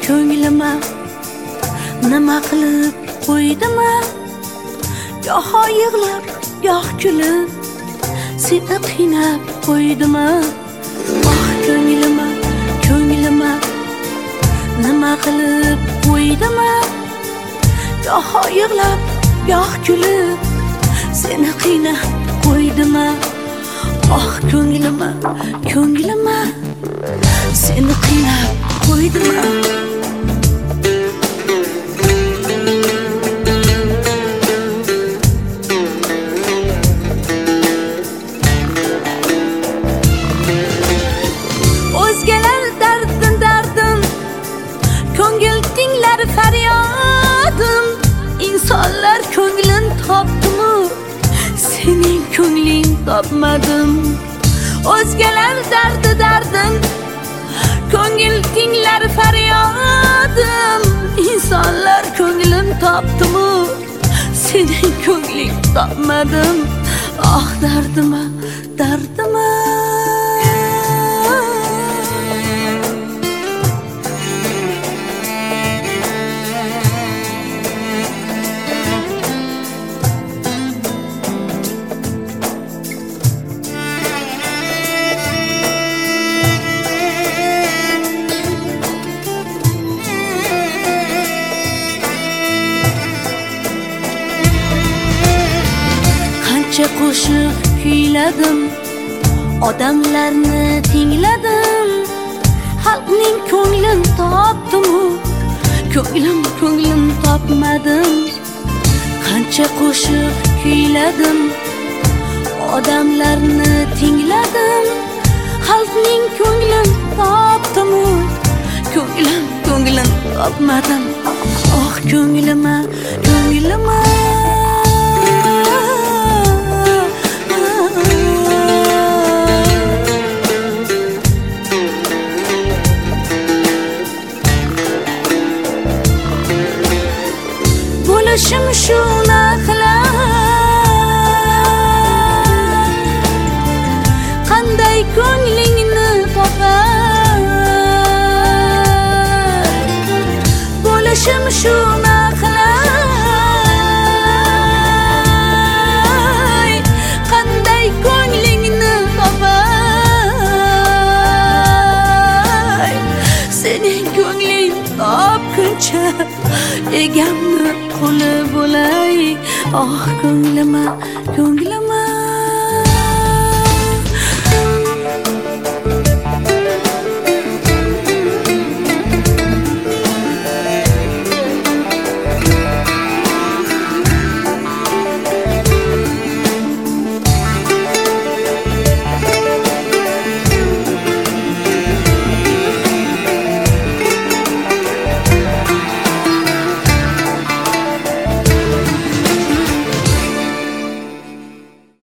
ko'nglima nima qilib qo'ydima, goh yig'lab goh kulib seni qiynab qo'ydima. Ko'nglima nima qilib qo'ydima, goh yig'lab goh kulib seni qiynab qo'ydima. Ko'nglima seni qiynab qo'ydima. O'zgalar dardim, ko'ngil tinglar faryodim. İnsanlar ko'nglin topdimu, sening ko'ngling topmadim. O'zgalar dardim, ko'ngil tinglar faryodim. İnsanlar ko'nglim topdimu, sening ko'ngling topmadim. Dardima qo'shiq kuyladim, odamlarni tingladim, xalqning ko'nglin topdimu, ko'nglim topmadim. Qancha qo'shiq kuyladim, odamlarni tingladim, xalqning ko'nglin topdimu, ko'nglim topmadim. Ko'nglima bo'lishim shuna qilar, qanday ko'nglingni topar. Bo'lishim shuna qilar, qanday ko'nglingni topar. Sening ko'ngling topguncha egamni quli bo'lay. Ko'nglima